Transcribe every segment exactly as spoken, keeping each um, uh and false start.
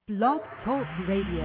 Blog Talk Radio.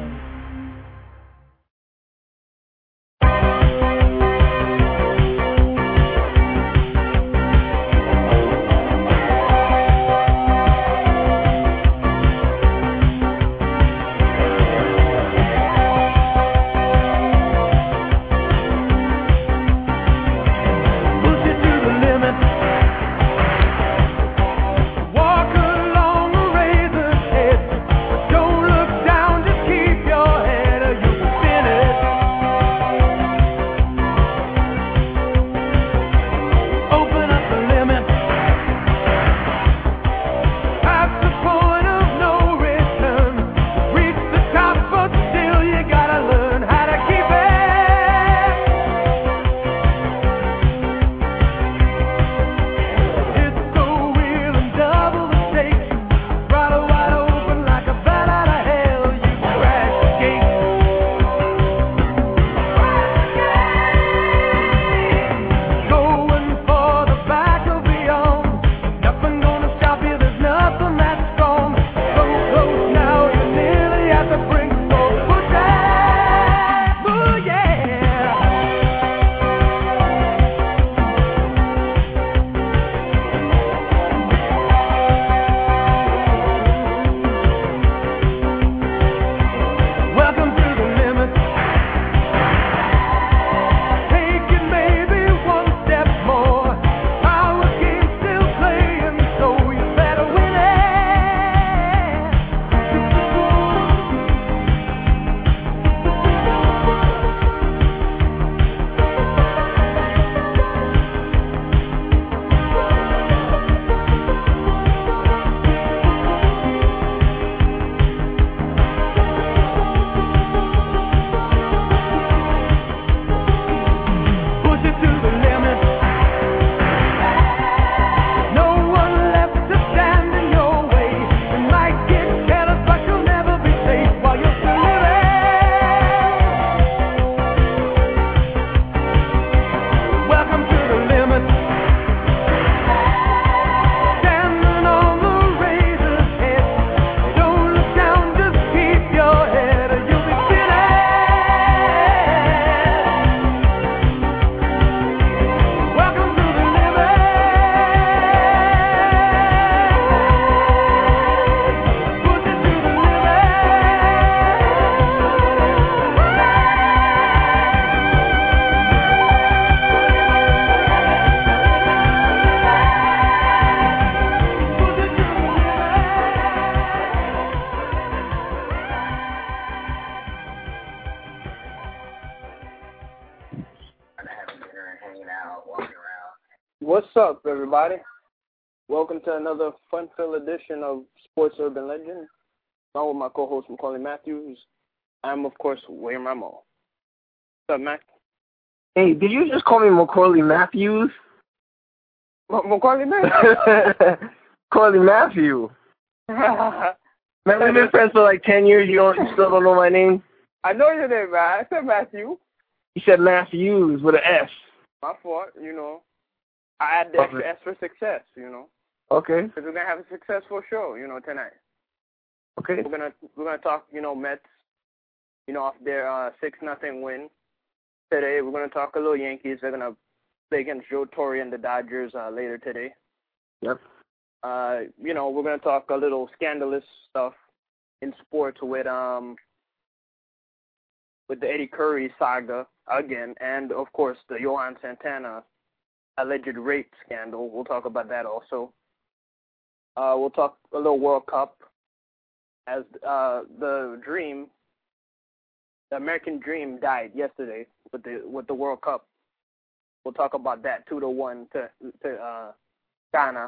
What's up, everybody? Welcome to another fun-filled edition of Sports Urban Legend. I'm with my co-host, Macaulay Matthews. I'm, of course, William Ramo. What's up, Mac? Hey, did you just call me Macaulay Matthews? M- Macaulay Matthews? Macaulay Matthew. Man, we've been friends for like ten years. You don't, you still don't know my name? I know your name, man. I said Matthew. You said Matthews with an S. My fault, you know. I add the extra S for success, you know. Okay. Because we're gonna have a successful show, you know, tonight. Okay. We're gonna we're gonna talk, you know, Mets, you know, off their uh, six nothing win today. We're gonna talk a little Yankees. They're gonna play against Joe Torre and the Dodgers uh, later today. Yep. Uh, you know, we're gonna talk a little scandalous stuff in sports with um with the Eddie Curry saga again, and of course the Johan Santana alleged rape scandal. We'll talk about that also. Uh, we'll talk a little World Cup as uh, the dream, the American dream died yesterday with the with the World Cup. We'll talk about that two to one to to uh, Ghana,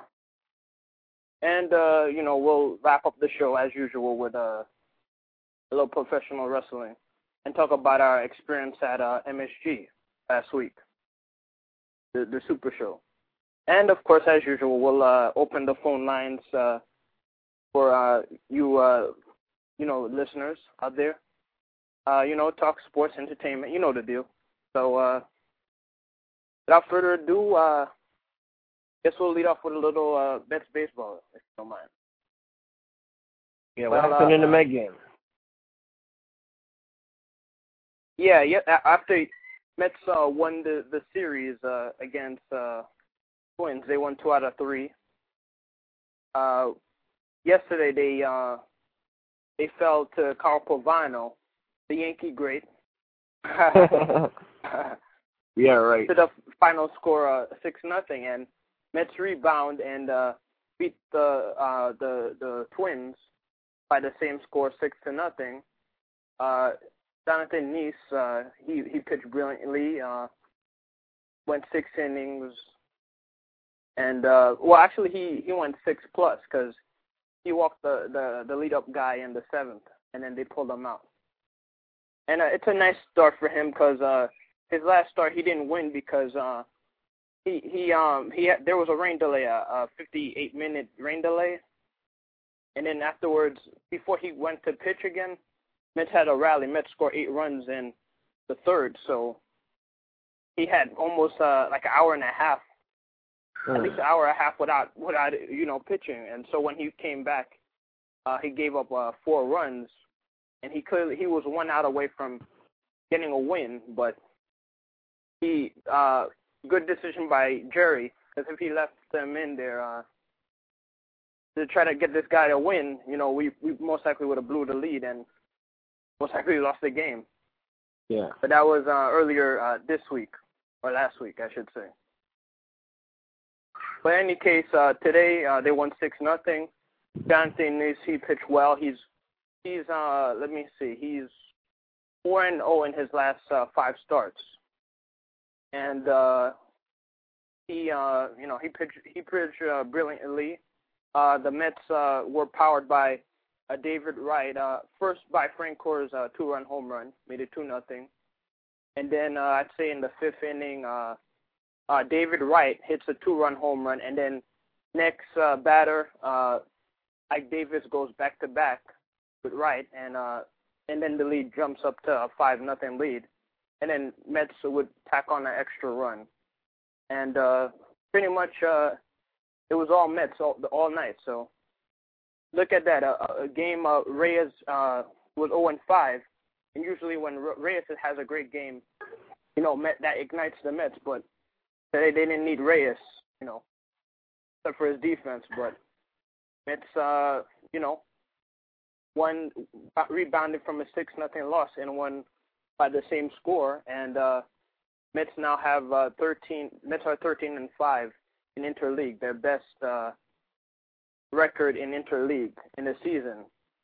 and uh, you know we'll wrap up the show as usual with uh, a little professional wrestling and talk about our experience at uh, M S G last week. The, the Super Show. And, of course, as usual, we'll uh, open the phone lines uh, for uh, you, uh, you know, listeners out there. Uh, you know, talk sports, entertainment. You know the deal. So, uh, without further ado, uh, guess we'll lead off with a little uh, Mets baseball, if you don't mind. Yeah, what well, happened uh, in the Met game? Yeah, yeah. a- After Mets uh, won the the series uh, against uh, Twins, they won two out of three. Uh, yesterday they uh, they fell to Carl Pavano, the Yankee great. Yeah, right. To the final score uh, six nothing, and Mets rebound and uh, beat the uh, the the Twins by the same score, six to nothing. Uh, Jonathan Nice, uh, he he pitched brilliantly. Uh, went six innings, and uh, well, actually he he went six plus because he walked the the the lead up guy in the seventh, and then they pulled him out. And uh, it's a nice start for him because uh, his last start he didn't win because uh, he he um he had, there was a rain delay, a, a fifty-eight minute rain delay, and then afterwards, before he went to pitch again, Mets had a rally. Mets scored eight runs in the third, so he had almost uh, like an hour and a half, at least an hour and a half without without you know pitching. And so when he came back, uh, he gave up uh, four runs, and he clearly he was one out away from getting a win. But he uh, good decision by Jerry, because if he left them in there uh, to try to get this guy to win, you know, we we most likely would have blew the lead and most likely lost the game. Yeah. But that was uh, earlier uh, this week, or last week, I should say. But in any case, uh, today uh, they won six nothing. Jonathan Nice, he pitched well. He's he's uh let me see, he's four and zero in his last uh, five starts, and uh, he uh you know he pitched he pitched uh, brilliantly. Uh, the Mets uh, were powered by uh, David Wright, uh, first by Frank Core's uh, two-run home run, made it two nothing, and then uh, I'd say in the fifth inning, uh, uh, David Wright hits a two-run home run, and then next uh, batter, uh, Ike Davis goes back to back with Wright, and uh, and then the lead jumps up to a five nothing lead, and then Mets would tack on an extra run, and uh, pretty much uh, it was all Mets all, all night. So look at that, a, a game uh, Reyes uh, was zero and five, and usually when Reyes has a great game, you know, Met, that ignites the Mets, but today they didn't need Reyes, you know, except for his defense, but Mets, uh, you know, one rebounded from a six nothing loss and won by the same score, and uh, Mets now have uh, thirteen. Mets are thirteen and five in interleague, their best uh, record in interleague in the season.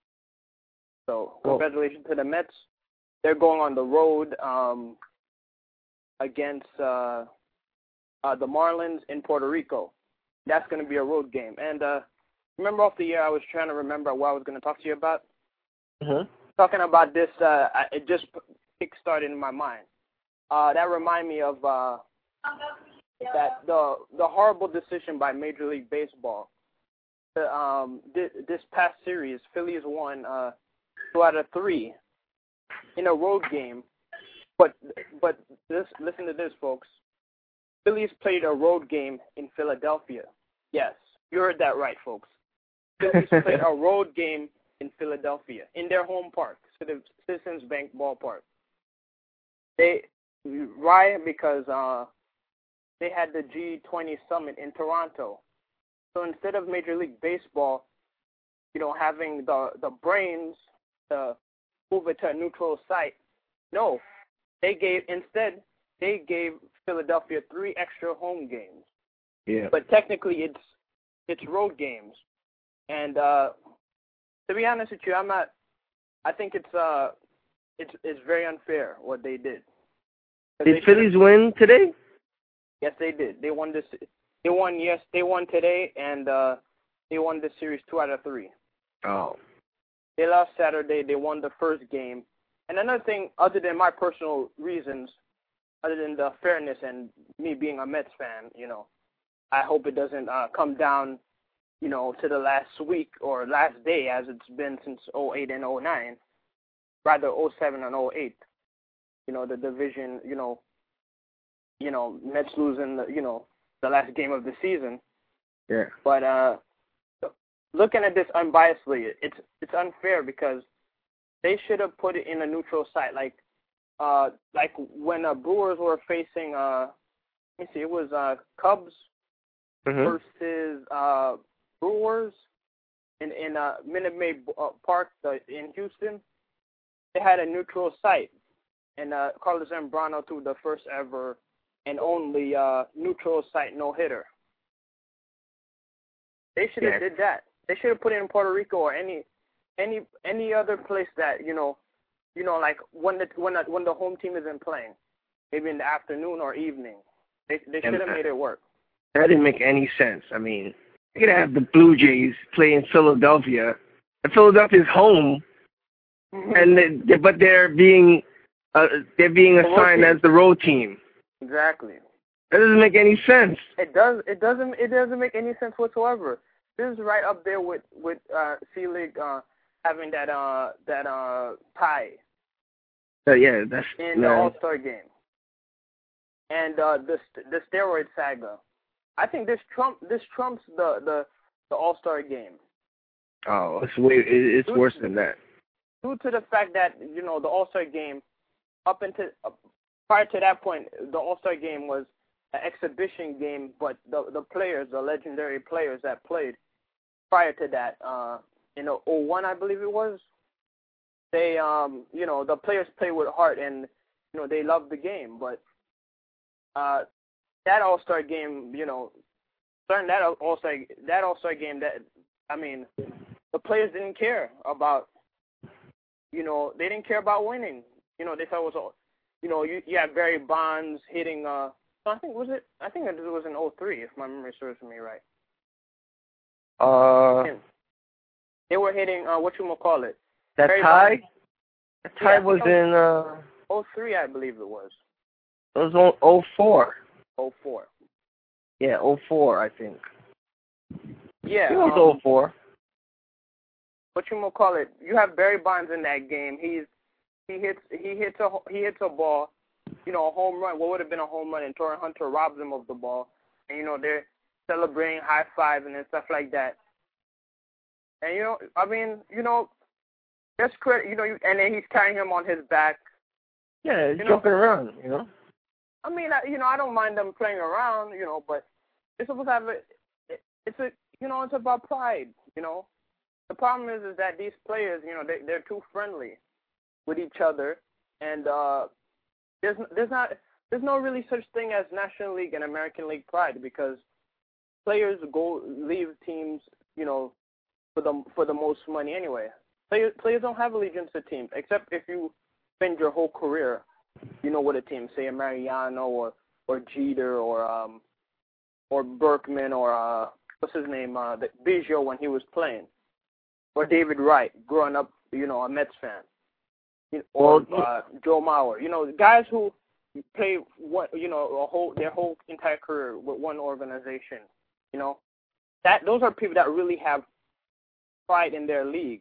So congratulations to the Mets. They're going on the road um, against uh, uh, the Marlins in Puerto Rico. That's going to be a road game, and uh, remember off the year, I was trying to remember what I was going to talk to you about. Uh-huh. Talking about this, uh, it just kick-started in my mind. Uh, that reminded me of uh, that the the horrible decision by Major League Baseball. The, um, this, this past series, Phillies won uh, two out of three in a road game. But but this, listen to this, folks. Phillies played a road game in Philadelphia. Yes, you heard that right, folks. Phillies played a road game in Philadelphia, in their home park, Citizens Bank Ballpark. They why? Because uh, they had the G twenty summit in Toronto. So instead of Major League Baseball, you know, having the the brains to move it to a neutral site, no, they gave instead they gave Philadelphia three extra home games. Yeah. But technically, it's it's road games, and uh, to be honest with you, I'm not. I think it's uh, it's it's very unfair what they did. Did Phillies win today? Yes, they did. They won this. They won. Yes, they won today, and uh, they won this series two out of three. Oh. They lost Saturday. They won the first game. And another thing, other than my personal reasons, other than the fairness and me being a Mets fan, you know, I hope it doesn't uh, come down, you know, to the last week or last day as it's been since oh eight and oh nine, rather oh seven and oh eight. You know, the division, you know, you know, Mets losing, the, you know, the last game of the season. Yeah. But uh, looking at this unbiasedly, it's it's unfair because they should have put it in a neutral site. Like uh, like when uh, Brewers were facing, uh, let me see, it was uh, Cubs Mm-hmm. versus uh, Brewers in in uh, Minute Maid uh, Park uh, in Houston. They had a neutral site, and uh, Carlos Zambrano threw the first ever and only uh, neutral site no hitter. They should have Yeah. did that. They should have put it in Puerto Rico or any any any other place that you know, you know, like when the when the, when the home team isn't playing, maybe in the afternoon or evening. They they should have made it work. That didn't make any sense. I mean, you could have the Blue Jays play in Philadelphia, and Philadelphia's home, and they, but they're being uh, they're being The road assigned team. as the road team. Exactly. That doesn't make any sense. It does. It doesn't. It doesn't make any sense whatsoever. This is right up there with with uh, C League uh, having that uh that uh tie But yeah, that's in the no. All Star game, and uh, the the steroid saga. I think this trump this trumps the the, the All Star game. Oh, it's way. It, it's Due- worse than that. Due to the fact that you know the All Star game, up until uh, prior to that point, the All Star game was an exhibition game, but the the players, the legendary players that played prior to that, uh, in oh one, I believe it was, they, um, you know, the players play with heart and, you know, they love the game. But uh, that All-Star game, you know, starting that All-Star, that All-Star game, that, I mean, the players didn't care about, you know, they didn't care about winning. You know, they thought it was, all, you know, you, you have Barry Bonds hitting, uh, I think, was it, I think it was in oh three, if my memory serves me right. Uh, They were hitting, uh, what you gonna call it? that Barry tie. Bonds. That tie Yeah, I was think it in. Uh, oh three, I believe it was. it was on oh four. oh four. Yeah, oh four, I think. Yeah. It was um, oh four. What you gonna call it? You have Barry Bonds in that game. He's he hits he hits a he hits a ball, you know, a home run. What would have been a home run, and Torrey Hunter robs him of the ball, and you know they're celebrating, high fiving and stuff like that. And you know, I mean, you know, that's credit. You know, you, and then he's carrying him on his back. Yeah, it's You know- jumping around, you know. I mean, I, you know, I don't mind them playing around, you know, but it's supposed to have a, it, it's a, you know, it's about pride, you know. The problem is, is that these players, you know, they, they're too friendly with each other, and uh, there's, there's not, there's no really such thing as National League and American League pride because players go leave teams, you know, for the for the most money anyway. Players players don't have allegiance to teams except if you spend your whole career, you know, with a team, say a Mariano or or Jeter or um or Berkman or uh what's his name uh the Biggio when he was playing, or David Wright growing up, you know, a Mets fan, you know, or uh, Joe Mauer, you know, guys who play what you know a whole their whole entire career with one organization, you know, that those are people that really have pride in their league.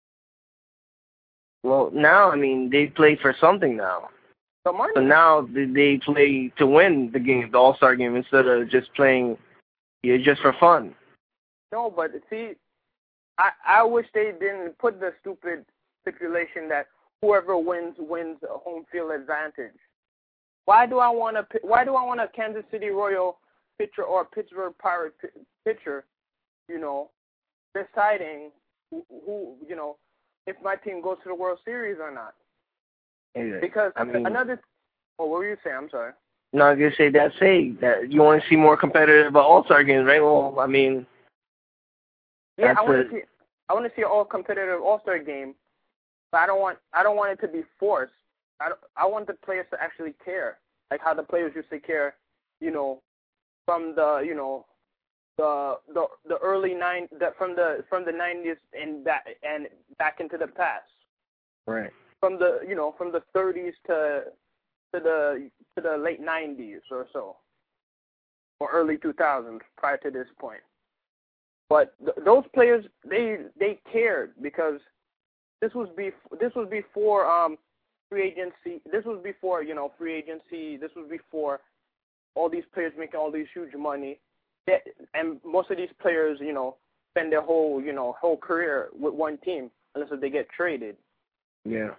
Well, now, I mean, they play for something now. So money. So now they- they play to win the game, the All-Star game, instead of just playing, yeah, just for fun. No, but see, I I wish they didn't put the stupid stipulation that whoever wins wins a home field advantage. Why do I want a Why do I want a Kansas City Royal pitcher or a Pittsburgh Pirate p- pitcher, you know, deciding who, who you know if my team goes to the World Series or not? Yeah. Because I mean, another. Oh, what were you saying? I'm sorry. no, I was gonna say that's it. That you want to see more competitive All-Star games, right? Well, I mean, Yeah, that's I want a- to see. I want to see an all competitive All Star game, but I don't want. I don't want it to be forced. I don't, I want the players to actually care, like how the players used to care, you know, from the you know, the the the early nine the, from the from the nineties and back and back into the past. right. From the you know from the thirties to to the to the late nineties or so, or early two thousands prior to this point. But th- those players, they they cared because this was bef- this was before um free agency. This was before you know free agency. This was before all these players making all these huge money. That, and most of these players, you know, spend their whole you know whole career with one team unless they get traded. Yeah.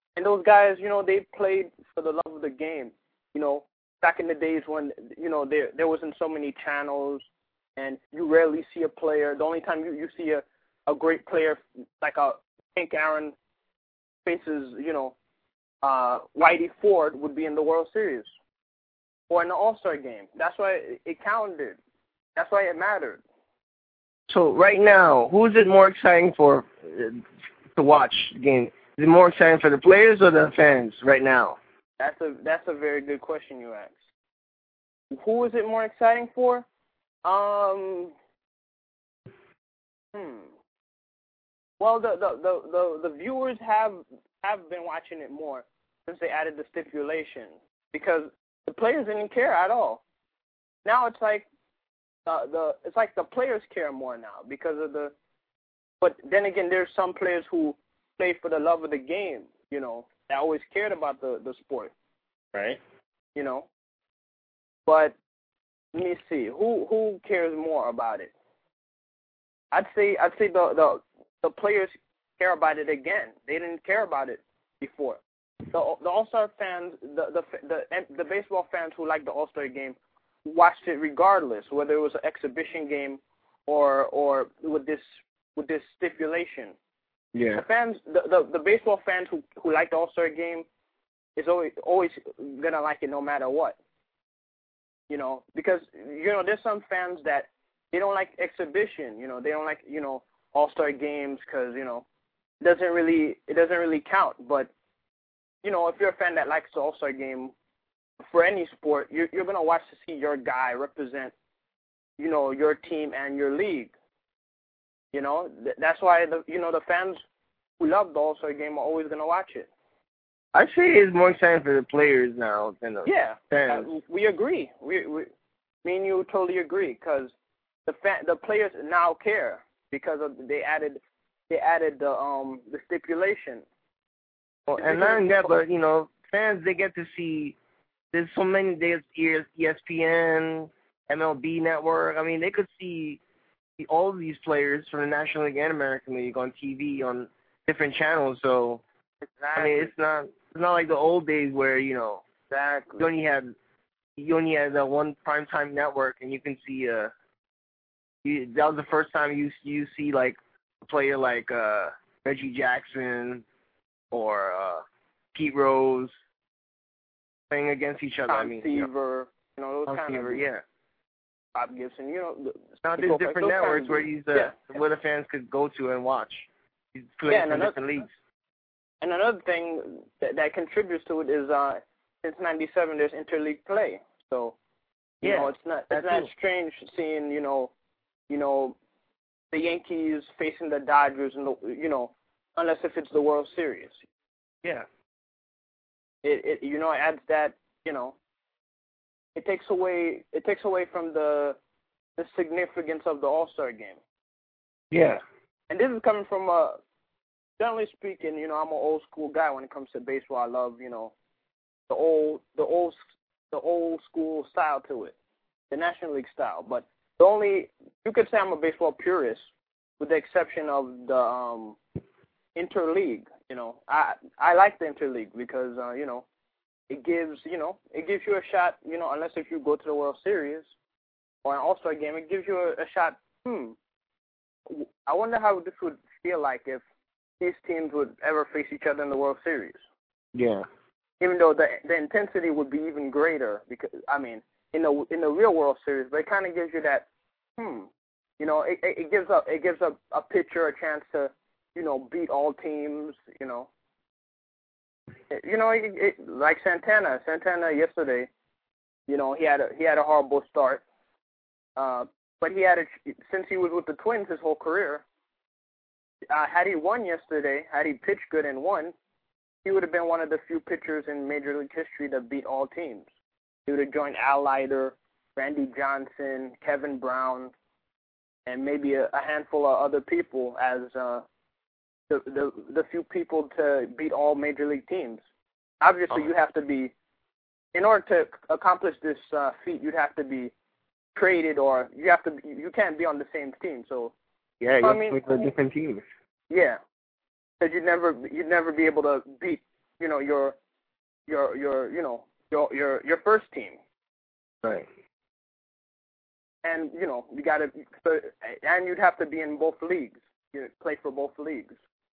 And those guys, you know, they played for the love of the game. You know, back in the days when, you know, there there wasn't so many channels, and you rarely see a player. The only time you, you see a, a great player like a Hank Aaron faces, you know, uh, Whitey Ford would be in the World Series or in the All-Star game. That's why it, it counted. That's why it mattered. So right now, who is it more exciting for uh, to watch the game? Is it more exciting for the players or the fans right now? That's a that's a very good question you asked. Who is it more exciting for? Um, hmm. Well, the the, the, the, the viewers have have been watching it more since they added the stipulation, because the players didn't care at all. Now it's like uh, the it's like the players care more now because of the. But then again, there's some players who play for the love of the game. You know, that always cared about the, the sport. Right. You know. But let me see, who who cares more about it? I'd say I'd say the the the players care about it again. They didn't care about it before. The the All-Star fans, the the the the baseball fans who like the All-Star game watched it regardless, whether it was an exhibition game or or with this with this stipulation. Yeah. The fans, the, the, the baseball fans who who like the All-Star game is always always gonna like it no matter what. You know, because you know there's some fans that they don't like exhibition. You know, they don't like you know All-Star games because you know it doesn't really it doesn't really count. But you know, if you're a fan that likes the All-Star game for any sport, you're you're gonna watch to see your guy represent, you know, your team and your league. You know, Th- that's why the you know the fans who love the All-Star game are always gonna watch it. I say it's more exciting for the players now than the yeah, fans. Uh, we agree. We, we, me and you totally agree because the fan, the players now care because of they added they added the um the stipulation. Well, and not only that, but you know, fans they get to see. There's so many. There's E S P N, M L B Network. I mean, they could see all of these players from the National League and American League on T V on different channels. So Exactly. I mean, it's not it's not like the old days where you know Exactly. you only had you only had the one primetime network, and you can see uh you, that was the first time you you see like a player like uh Reggie Jackson or uh Pete Rose playing against each other. Tom I mean, Seaver, you know, those Tom kind Seaver, of yeah. Bob Gibson, you know. The, Now there's different networks where these uh, yeah. where the fans could go to and watch. He's playing Yeah, from another, different leagues. And another thing that, that contributes to it is uh, since ninety-seven there's interleague play. So you yeah, know, it's not it's not strange seeing you know, you know, the Yankees facing the Dodgers and the, you know, unless if it's the World Series. Yeah. It it you know it adds that you know. It takes away it takes away from the the significance of the All-Star game. Yeah. And this is coming from a generally speaking, you know, I'm an old school guy when it comes to baseball. I love, you know, the old the old the old school style to it, the National League style. But the only you could say I'm a baseball purist, with the exception of the um, interleague. You know, I I like the interleague because uh, you know, it gives you know it gives you a shot. You know, unless if you go to the World Series or an All-Star game, it gives you a, a shot. Hmm. I wonder how this would feel like if these teams would ever face each other in the World Series. Yeah. Even though the the intensity would be even greater because I mean in the in the real World Series, but it kind of gives you that hmm, you know, it it gives up it gives up a pitcher a chance to you know beat all teams, you know. It, you know, it, it, like Santana, Santana yesterday, you know, he had a he had a horrible start, uh, but he had a since he was with the Twins his whole career. Uh, had he won yesterday, had he pitched good and won, he would have been one of the few pitchers in Major League history that beat all teams. He would have joined Al Leiter, Randy Johnson, Kevin Brown, and maybe a, a handful of other people as uh, the, the the few people to beat all Major League teams. Obviously, you have to be, in order to accomplish this uh, feat, you'd have to be traded or you have to you can't be on the same team. So yeah, you I have mean, to play for different teams. Yeah, because you'd never you'd never be able to beat you know, your your your you know your your your first team. Right. And you know you got to, and you'd have to be in both leagues. You play for both leagues.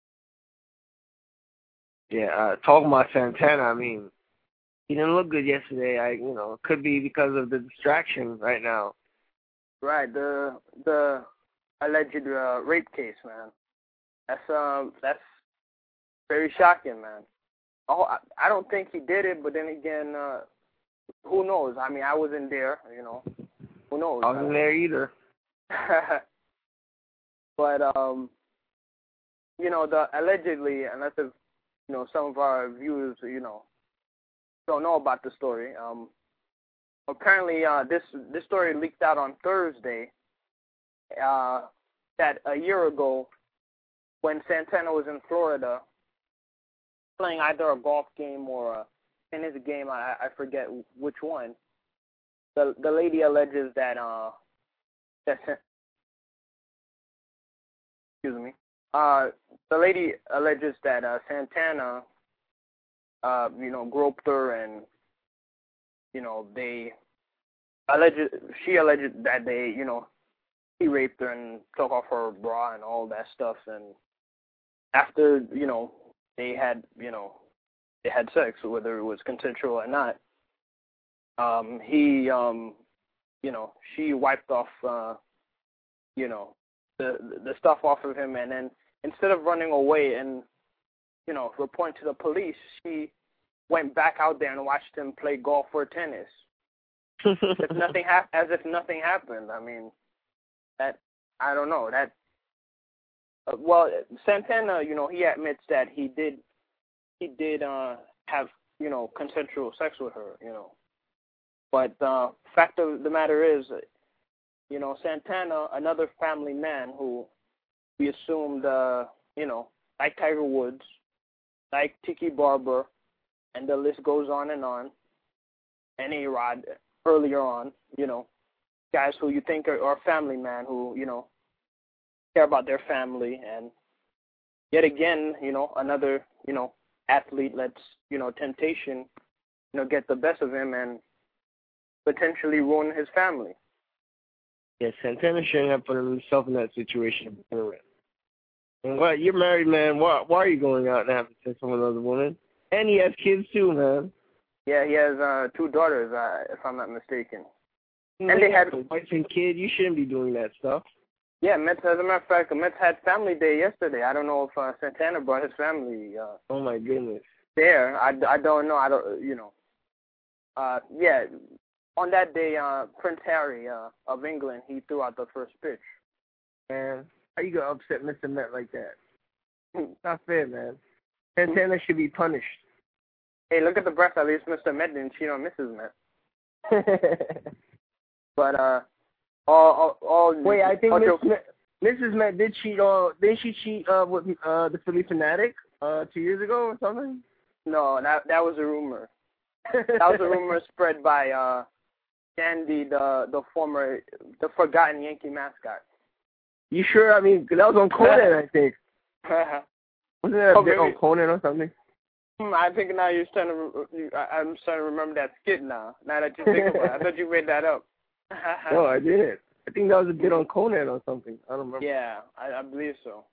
Yeah. Uh, talking about Santana, I mean, he didn't look good yesterday. I, you know, it could be because of the distraction right now. Right. The the alleged uh, rape case, man. That's um that's very shocking, man. Oh, I, I don't think he did it, but then again, uh, who knows? I mean, I wasn't there, you know. Who knows? I wasn't there either. But um, you know, the allegedly, unless if, you know, some of our viewers, you know, don't know about the story. Um, apparently, uh, this this story leaked out on Thursday. Uh, that a year ago, when Santana was in Florida, playing either a golf game or a tennis game, I, I forget which one. The the lady alleges that uh that excuse me. Uh, the lady alleges that uh, Santana, uh, you know, groped her, and you know they alleged she alleged that they, you know, he raped her and took off her bra and all that stuff. And after, you know, they had, you know, they had sex, whether it was consensual or not. Um, he, um, you know, she wiped off, uh, you know, the the stuff off of him, and then instead of running away and, you know, reporting to the police, she went back out there and watched him play golf or tennis. if nothing hap- as if nothing happened. I mean, that, I don't know, that, uh, well, Santana, you know, he admits that he did, he did uh, have, you know, consensual sex with her, you know. But uh, fact of the matter is, you know, Santana, another family man who we assumed, uh, you know, like Tiger Woods, like Tiki Barber, and the list goes on and on, and A-Rod earlier on, you know, guys who you think are, are family man who, you know, care about their family. And yet again, you know, another, you know, athlete lets, you know, temptation, you know, get the best of him and potentially ruin his family. Yeah, Santana shouldn't have put himself in that situation to begin with. And what, you're married, man. Why, why are you going out and having sex with another woman? And he has kids too, man. Yeah, he has uh, two daughters, uh, if I'm not mistaken. You and they had a wife and kid. You shouldn't be doing that stuff. Yeah, Mets. As a matter of fact, the Mets had family day yesterday. I don't know if uh, Santana brought his family. Uh, oh my goodness. There, I, I don't know. I don't. You know. Uh, yeah. On that day, uh, Prince Harry uh, of England, he threw out the first pitch. Man, how you gonna upset Mister Met like that? Not fair, man. Santana should be punished. Hey, look at the breast. At least Mister Met didn't cheat on Missus Met. But uh, all, all, all wait, I think all Miss Met, Missus Met did cheat on. Didn't she cheat uh, with uh, the Philly Fanatic uh, two years ago or something? No, that that was a rumor. That was a rumor spread by uh, Sandy, the the former, the forgotten Yankee mascot. You sure? I mean, that was on Conan, I think. Wasn't that a oh, bit on Conan or something? I think now you're starting to. You, I, I'm starting to remember that skit now. Now that you think about it, I thought you made that up. No, I didn't. I think that was a bit on Conan or something. I don't remember. Yeah, I, I believe so.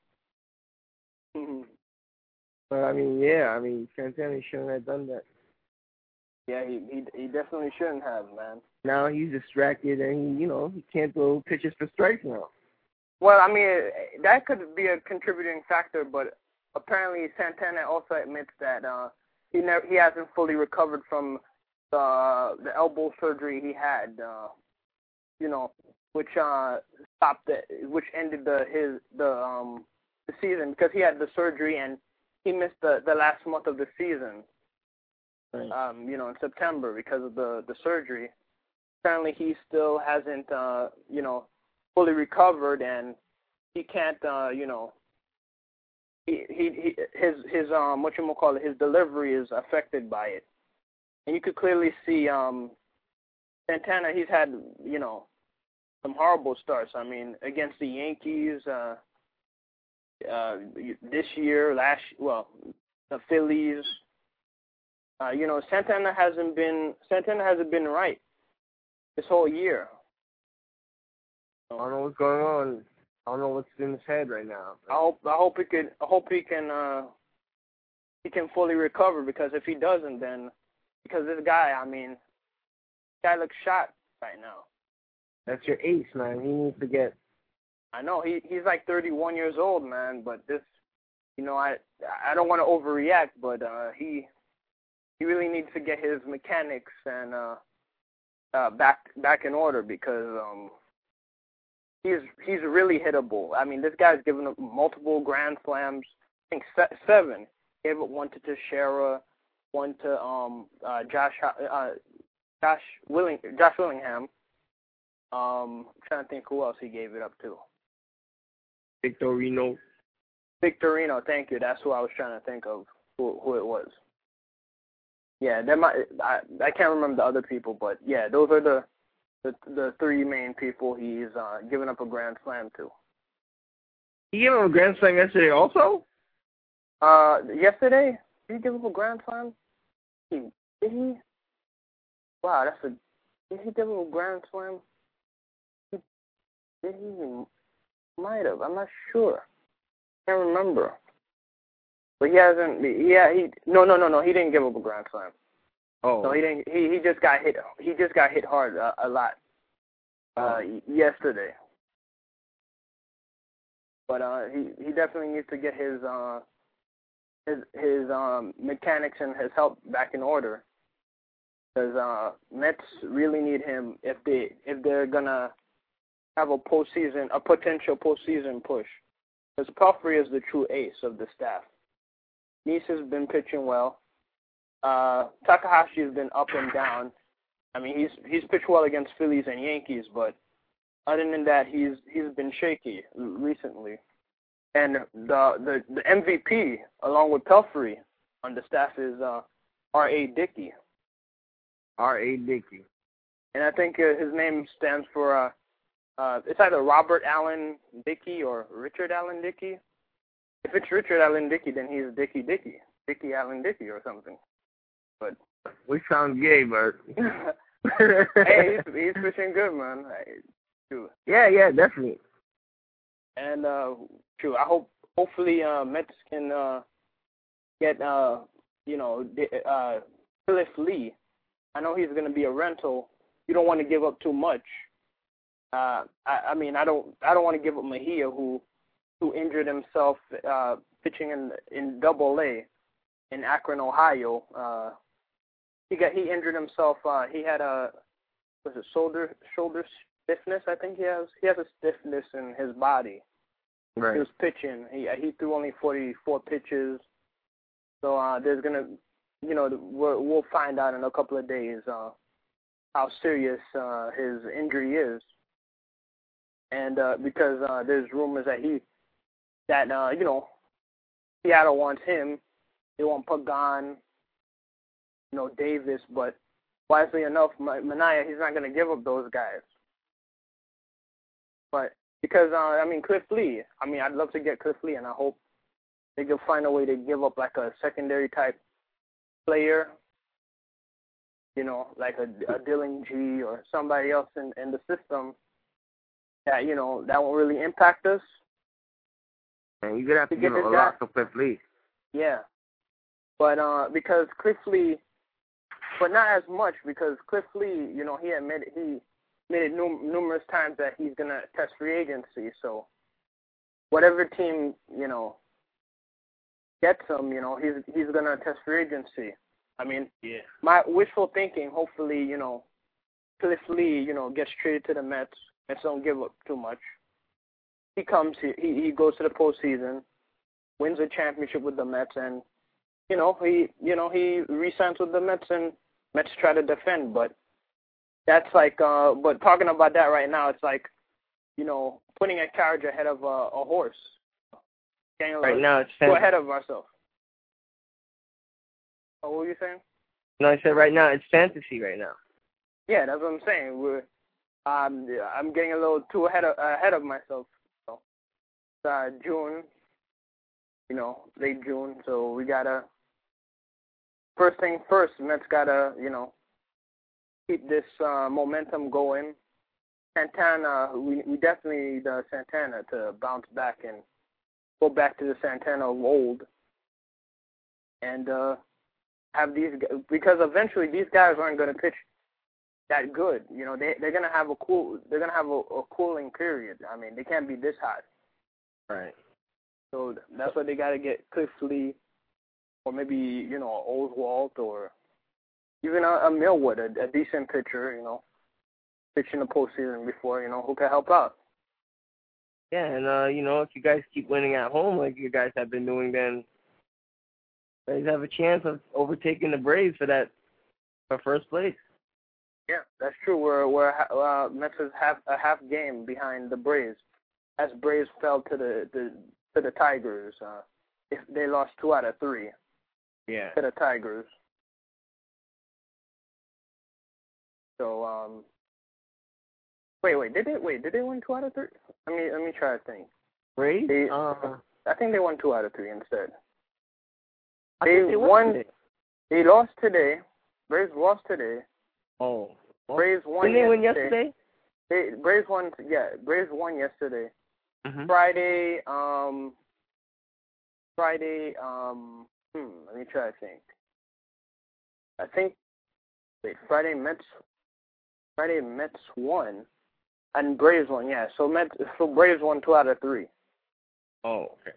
But I mean, yeah, I mean, Santana shouldn't have done that. Yeah, he, he he definitely shouldn't have, man. Now he's distracted and he, you know, he can't throw pitches for strikes now. Well, I mean, that could be a contributing factor, but apparently Santana also admits that uh, he never he hasn't fully recovered from the the elbow surgery he had, uh, you know, which uh, stopped the which ended the his the um the season because he had the surgery and he missed the the last month of the season. Right. Um, you know, in September because of the the surgery. Apparently, he still hasn't, uh, you know, fully recovered, and he can't, uh, you know, he, he, he his his um what you gonna call it, his delivery is affected by it, and you could clearly see um Santana. He's had, you know, some horrible starts. I mean, against the Yankees, uh, uh, this year, last well, the Phillies. Uh, you know, Santana hasn't been Santana hasn't been right this whole year. I don't know what's going on. I don't know what's in his head right now. I hope I hope he could I hope he can uh he can fully recover, because if he doesn't, then because this guy, I mean, this guy looks shot right now. That's your ace, man. He needs to get. I know he he's like thirty-one years old, man. But this, you know, I I don't want to overreact, but uh, he he really needs to get his mechanics and uh, uh back back in order, because um he's he's really hittable. I mean, this guy's given up multiple grand slams. I think se- seven. He gave up one to Teixeira, one to um uh, Josh uh, Josh Willing Josh Willingham. Um, I'm trying to think who else he gave it up to. Victorino. Victorino, thank you. That's who I was trying to think of, who, who it was. Yeah, there might, I I can't remember the other people, but yeah, those are the the, the three main people he's uh, given up a grand slam to. He gave him a grand slam yesterday also? Uh, yesterday? Did he give up a grand slam? He, did he? Wow, that's a, did he give up a grand slam? He, did he? Might have. I'm not sure. Can't remember. But he hasn't. Yeah, he. No, no, no, no. He didn't give up a grand slam. Oh. No, he didn't. He he just got hit. He just got hit hard uh, a lot. Uh, oh. yesterday. But uh, he he definitely needs to get his uh his his um mechanics and his health back in order. Because uh, Mets really need him if they if they're gonna have a postseason, a potential postseason push. Because Pelfrey is the true ace of the staff. Nice has been pitching well. Uh, Takahashi has been up and down. I mean, he's he's pitched well against Phillies and Yankees, but other than that, he's he's been shaky recently. And the the, the M V P, along with Pelfrey, on the staff is uh, R A. Dickey. R A. Dickey. And I think uh, his name stands for, uh, uh, it's either Robert Allen Dickey or Richard Allen Dickey. If it's Richard Allen Dickey, then he's Dickey Dickey. Dickey Allen Dickey or something. But we sound gay, but hey, he's, he's pitching good, man. True. Yeah, yeah, definitely. And uh, true. I hope, hopefully, uh, Mets can uh, get, uh, you know, uh, Cliff Lee. I know he's going to be a rental. You don't want to give up too much. Uh, I, I mean, I don't, I don't want to give up Mejia, who, who injured himself uh, pitching in in Double A in Akron, Ohio. Uh, he got he injured himself. Uh, he had a was it shoulder shoulder stiffness? I think he has. He has a stiffness in his body. Right. He was pitching. He he threw only forty-four pitches. So uh, there's gonna, you know, we'll, we'll find out in a couple of days uh, how serious uh, his injury is. And uh, because uh, there's rumors that he, that, uh, you know, Seattle wants him. They want Pagan, you know, Davis. But wisely enough, Manaea, he's not going to give up those guys. But because, uh, I mean, Cliff Lee, I mean, I'd love to get Cliff Lee, and I hope they can find a way to give up like a secondary type player, you know, like a, a Dylan G or somebody else in, in the system that, you know, that won't really impact us. And you're going to have to, to give a guy. lot to Cliff Lee. Yeah. But uh, because Cliff Lee, but not as much, because Cliff Lee, you know, he admitted, he made it num- numerous times that he's going to test free agency. So whatever team, you know, gets him, you know, he's he's going to test free agency. I mean, yeah. My wishful thinking, hopefully, you know, Cliff Lee, you know, gets traded to the Mets. Mets don't give up too much. He comes, he he goes to the postseason, wins a championship with the Mets, and you know he you know he re-signs with the Mets, and Mets try to defend. But that's like, uh, but talking about that right now, it's like, you know, putting a carriage ahead of a, a horse. Can you, right uh, now, it's go ahead of ourselves. Oh, what were you saying? No, I said right now it's fantasy right now. Yeah, that's what I'm saying. We're um, I'm getting a little too ahead of ahead of myself. So, it's, uh, June, you know, late June, so we gotta first thing first, Mets gotta, you know, keep this uh, momentum going. Santana, we we definitely need uh, Santana to bounce back and go back to the Santana of old, and uh, have these, because eventually these guys aren't going to pitch that good. You know, they they're gonna have a cool they're gonna have a, a cooling period. I mean, they can't be this hot. Right. So that's why they got to get Cliff Lee, or maybe, you know, Oswalt, or even a, a Millwood, a, a decent pitcher. You know, pitching the postseason before. You know, who can help out. Yeah, and uh, you know, if you guys keep winning at home like you guys have been doing, then you guys have a chance of overtaking the Braves for that for first place. Yeah, that's true. We're we're uh, Mets is half a half game behind the Braves, as Braves fell to the, the to the Tigers. Uh, if they lost two out of three. Yeah. To the Tigers. So um. Wait, wait. Did they wait? Did they win two out of three? Let me let me try to think. Braves? They, uh, I think they won two out of three instead. I They, they won. Today. They lost today. Braves lost today. Oh. Well, Braves won. Didn't they win yesterday. yesterday? They Braves won. Yeah, Braves won yesterday. Mm-hmm. Friday. Um. Friday. Um. Hmm. Let me try to think. I think. Wait. Friday Mets. Friday Mets won, and Braves won. Yeah. So Mets. So Braves won two out of three. Oh, okay.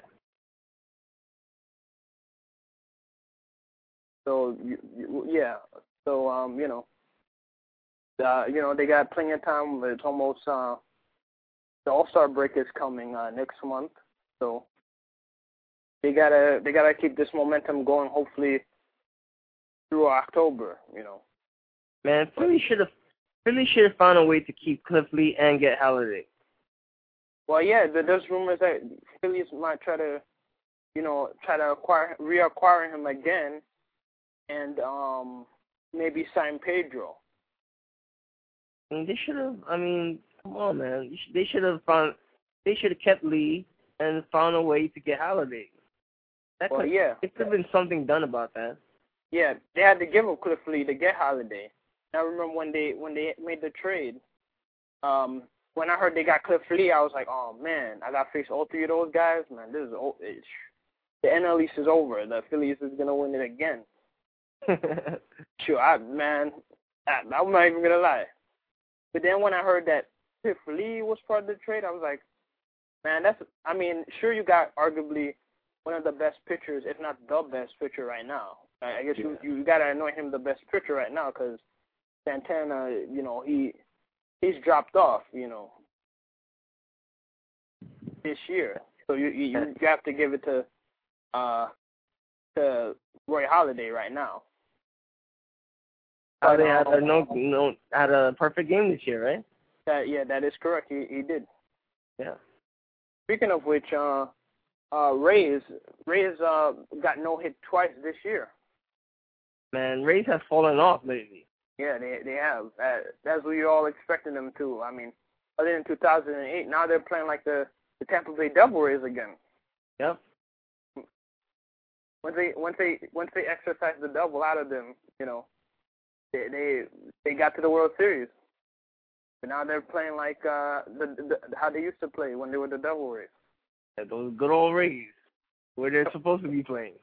So you, you, yeah. So um. You know. Uh. You know they got plenty of time. It's almost uh. The All-Star break is coming uh, next month, so they gotta they gotta keep this momentum going. Hopefully through October, you know. Man, Philly should have Philly should have found a way to keep Cliff Lee and get Halladay. Well, yeah, there's rumors that Phillies might try to, you know, try to acquire reacquire him again, and um maybe sign Pedro. I mean, they should have. I mean, come on, man. They should have found. They should have kept Lee and found a way to get Halladay. That Well, could, yeah, it could have been something done about that. yeah, they had to give up Cliff Lee to get Halladay. I remember when they when they made the trade. Um, when I heard they got Cliff Lee, I was like, oh man, I got to face all three of those guys. Man, this is old. It's, the N L East is over. The Phillies is gonna win it again. Sure, I man, I, I'm not even gonna lie. But then when I heard that Cliff Lee was part of the trade, I was like, man, that's. I mean, sure, you got arguably one of the best pitchers, if not the best pitcher right now. I, I guess yeah. you you gotta anoint him the best pitcher right now because Santana, you know, he he's dropped off, you know, this year. So you you, you have to give it to uh to Roy Halladay right now. Oh, they had a no, no, had a perfect game this year, right? That, yeah, that is correct. He he did. Yeah. Speaking of which, uh, uh, Rays Rays uh got no hit twice this year. Man, Rays have fallen off lately. Yeah, they they have. Uh, that's what you're all expecting them to. I mean, other than two thousand eight, now they're playing like the, the Tampa Bay Devil Rays again. Yep. Once they once they once they exercise the double out of them, you know, they they they got to the World Series. But now they're playing like uh the, the how they used to play when they were the Devil Rays. Yeah, those good old Rays, where they're supposed to be playing.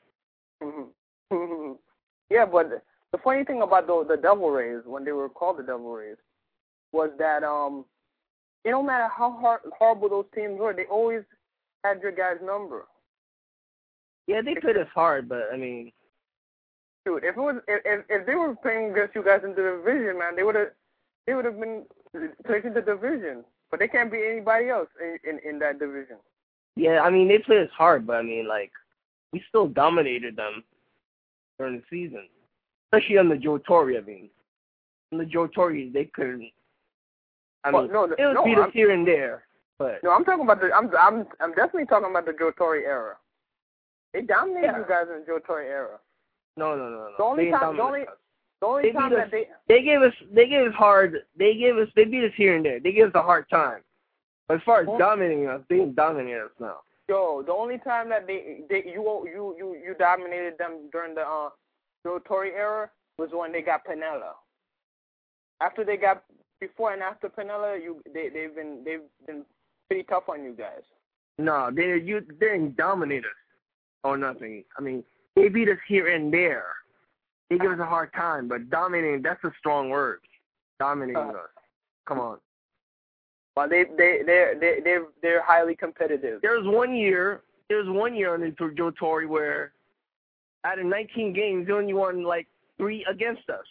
Yeah, but the funny thing about the the Devil Rays, when they were called the Devil Rays, was that um, it don't matter how hard, horrible those teams were, they always had your guy's number. Yeah, they played us hard, but I mean, dude, if it was if if they were playing against you guys in the division, man, they would have they would have been taking the division. But they can't beat anybody else in, in in that division. Yeah, I mean they played us hard, but I mean like we still dominated them during the season, especially on the Joe Torre. I mean, on the Joe Torre, they couldn't. I well, mean, no, it would no, beat us I'm, here and there, but no, I'm talking about the I'm I'm I'm definitely talking about the Joe Torre era. They dominated yeah. you guys in the Joe Torre era. No, no, no, no. The only they time, the only, the only they time us, that they they gave us, they gave us hard. They gave us, they beat us here and there. They gave us a hard time. But as far as oh. dominating us, they didn't dominate us now. Yo, the only time that they, they you you you you dominated them during the uh Joe Torre era was when they got Piniella. After they got before and after Piniella, you they they've been they've been pretty tough on you guys. No, they you they didn't dominate us or nothing. I mean, they beat us here and there. They give us a hard time, but dominating, that's a strong word. Dominating uh, us. Come on. Well, they they they they they're they're highly competitive. There was one year, there was one year under Joe Torre where, out of nineteen games, they only won like three against us.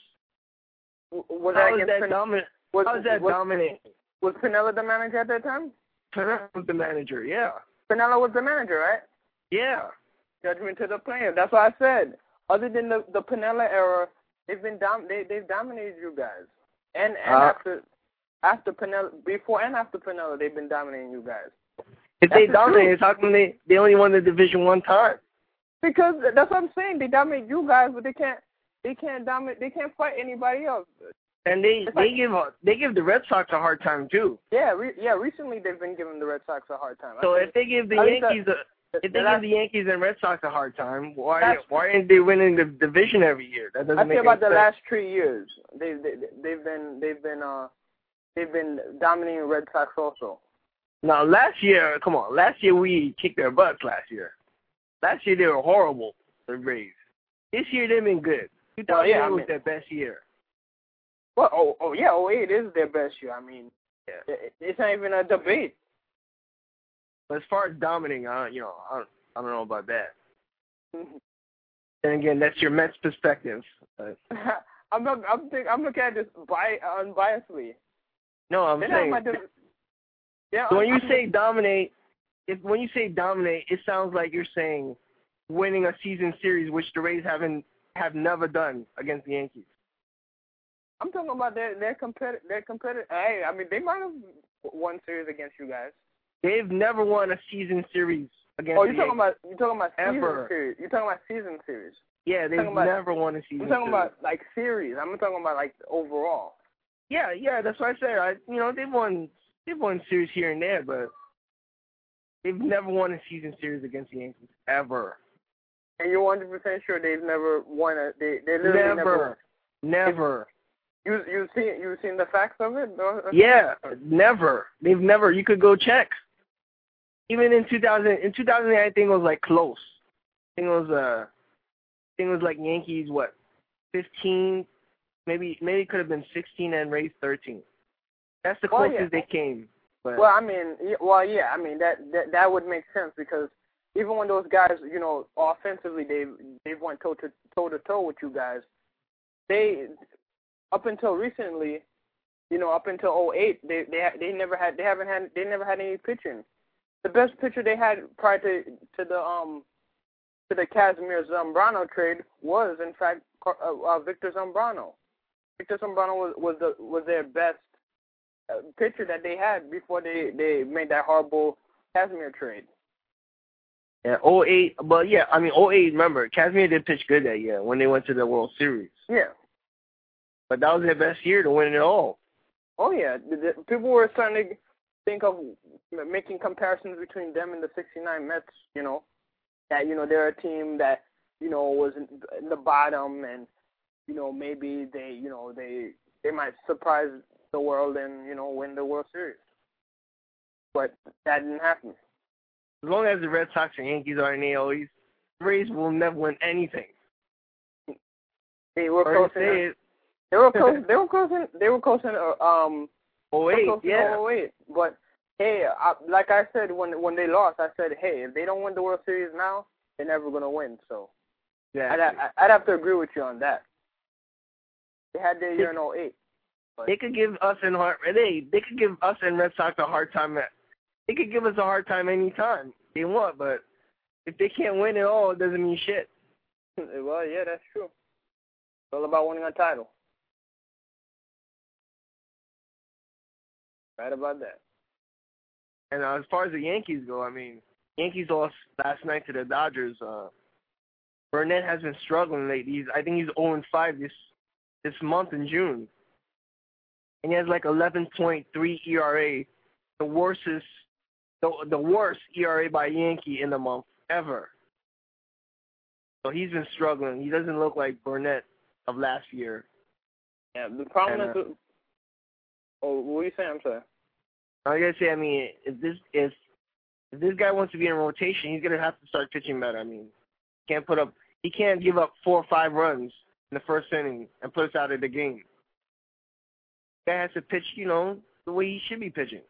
Was how that was against that Pin- dominant? was, How was that was, dominant? Was Piniella the manager at that time? Piniella was the manager. Yeah. Piniella was the manager, right? Yeah. Judgment to the player. That's what I said. Other than the the Piniella era, they've been dom- they they've dominated you guys. And and uh, after after Piniella, before and after Piniella, they've been dominating you guys. If That's they the dominated, truth. how come they they only won the division one time? Because that's what I'm saying. They dominate you guys, but they can't they can't dominate. They can't fight anybody else. And they It's they like, give they give the Red Sox a hard time too. Yeah, re- yeah. Recently, they've been giving the Red Sox a hard time. So I if they give the think Yankees that, a if they that give the Yankees and Red Sox a hard time, why That's- why aren't they winning the division every year? That doesn't I make say about any the sense. last three years, they they they've been they've been uh they've been dominating Red Sox also. Now last year, come on, last year we kicked their butts. Last year, last year they were horrible. The Rays. This year they've been good. two thousand eight Well, yeah, I was mean- their best year. Well, oh oh yeah, oh eight is their best year. I mean, Yeah. it, it's not even a debate. But as far as dominating, I don't, you know, I don't, I don't know about that. And again, that's your Mets perspective. But I'm not, I'm think, I'm looking at this bi- unbiasedly. no, I'm They're not saying. my de- yeah, So when you I'm- say dominate, if when you say dominate, it sounds like you're saying winning a season series, which the Rays haven't have never done against the Yankees. I'm talking about their their competitive their competitive. Hey, I mean they might have won series against you guys. They've never won a season series against Oh, the you're talking Yankees. about you're talking about season Ever. series. You're talking about season series. Yeah, they've talking about- never won a season I'm talking series. about like series. I'm talking about like overall. Yeah, yeah, that's what I said. I, you know, they've won they've won series here and there, but they've never won a season series against the Yankees ever. And you're one hundred percent sure they've never won a they they literally Never, never. never. You you seen you seen the facts of it? No? Yeah, never. They've never. You could go check. Even in two thousand, in two thousand eight, I think it was like close. I think it was uh, I think it was like Yankees what, fifteen, maybe maybe it could have been sixteen and Rays thirteen. That's the Well, closest yeah. they came. But Well, I mean, yeah, well, yeah, I mean that, that that would make sense because even when those guys, you know, offensively they they went toe to toe to toe with you guys, they up until recently, you know, up until oh eight, they they they never had they haven't had they never had any pitching. The best pitcher they had prior to to the um to the Casimir Zambrano trade was in fact uh, uh, Victor Zambrano. Victor Zambrano was was the was their best uh, pitcher that they had before they they made that horrible Casimir trade. yeah, oh eight, but yeah, I mean oh eight. Remember, Casimir did pitch good that year when they went to the World Series. Yeah. But that was their best year to win it all. Oh yeah, the, the, people were starting to think of making comparisons between them and the sixty-nine Mets. You know, that you know they're a team that you know was in, in the bottom, and you know maybe they you know they they might surprise the world and you know win the World Series. But that didn't happen. As long as the Red Sox and Yankees are in the A L East, the Rays will never win anything. They were Or close. say In, it. they were close. They were close. In, they were close in uh, um. Oh They eight, were close in yeah. oh eight. But hey, I, like I said when when they lost, I said, hey, if they don't win the World Series now, they're never gonna win. So Yeah. I'd, I'd, I'd have to agree with you on that. They had their year in oh eight. But They could give us and hard. They they could give us and Red Sox a hard time. At, they could give us a hard time anytime they want, but if they can't win it all, it doesn't mean shit. well, yeah, that's true. It's all about winning a title. Right about that. And uh, as far as the Yankees go, I mean, Yankees lost last night to the Dodgers. Uh, Burnett has been struggling lately. He's, I think he's oh and five this this month in June, and he has like eleven point three E R A, the worstest, the the worst E R A by a Yankee in the month ever. So he's been struggling. He doesn't look like Burnett of last year. Yeah, the problem and, is. uh, Oh, what are you saying? I'm sorry. I gotta say, I mean, if this if if this guy wants to be in rotation, he's gonna have to start pitching better. I mean, he can't put up. He can't give up four or five runs in the first inning and put us out of the game. Guy has to pitch, you know, the way he should be pitching.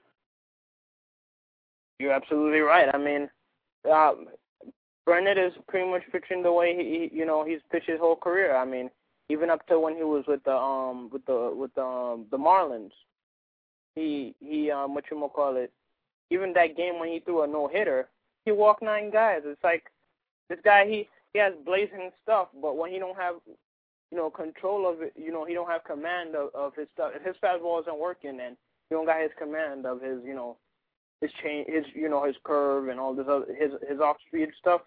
You're absolutely right. I mean, uh, Burnett is pretty much pitching the way he, you know, he's pitched his whole career. I mean, even up to when he was with the um with the with the um, the Marlins, he he um what you gonna call it? Even that game when he threw a no hitter, he walked nine guys. It's like this guy he he has blazing stuff, but when he don't have you know control of it, you know he don't have command of, of his stuff. If his fastball isn't working, and he don't got his command of his you know his change, his you know his curve and all this other his his off speed stuff.